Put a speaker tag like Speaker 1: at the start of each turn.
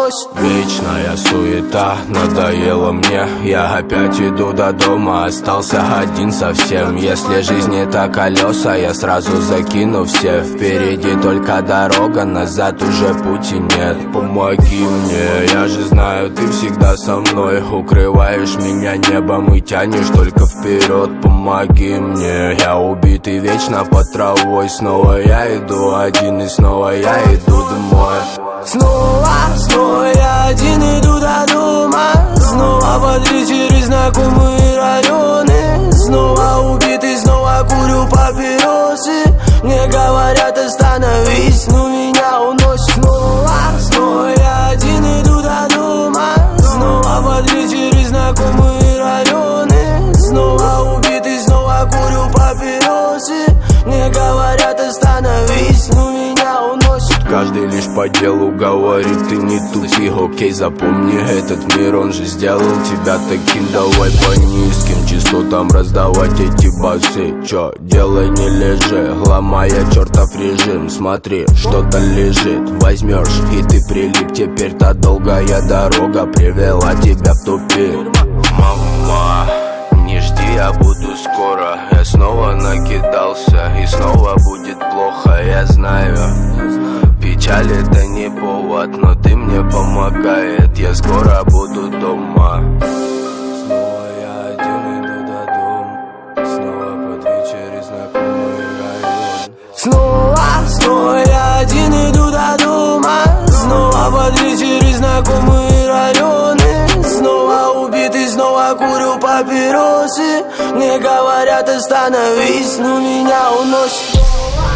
Speaker 1: уносит.
Speaker 2: Вечная суета надоела мне. Я опять иду до дома, остался один совсем. Если жизнь это колеса, я сразу закину все. Впереди только дорога, назад уже пути нет. Помоги мне, я же знаю, ты всегда со мной. Укрываешь меня небом и тянешь только вперед. Помоги мне, я убитый вечно под травой. Снова я иду один и снова я иду домой.
Speaker 1: Снова я один иду до дома. Снова под вечер знакомые районы. Снова убитый, снова курю папиросы. Мне говорят остановись, но меня уносит. Снова я один иду до дома. Снова под вечер знакомые районы. Снова убитый, снова курю папиросы. Мне говорят остановись, но меня уносит.
Speaker 2: Каждый лишь по делу говорит, ты не тупи. Окей, запомни, этот мир, он же сделал тебя таким. Давай по низким частотам раздавать эти басы. Чё, делай, не лежи, ломая чертов режим. Смотри, что-то лежит, возьмешь и ты прилип. Теперь та долгая дорога привела тебя в тупик. Мама, не жди, я буду скоро. Я снова накидался и снова будет плохо, я знаю. Печаль это не повод, но ты мне помогает. Я скоро буду дома. Снова я один иду до дома. Снова под вечер знакомый район.
Speaker 1: Снова я один иду до дома. Снова под вечер знакомые районы. Снова убитый, снова курю папиросы. Мне говорят остановись, но меня уносит.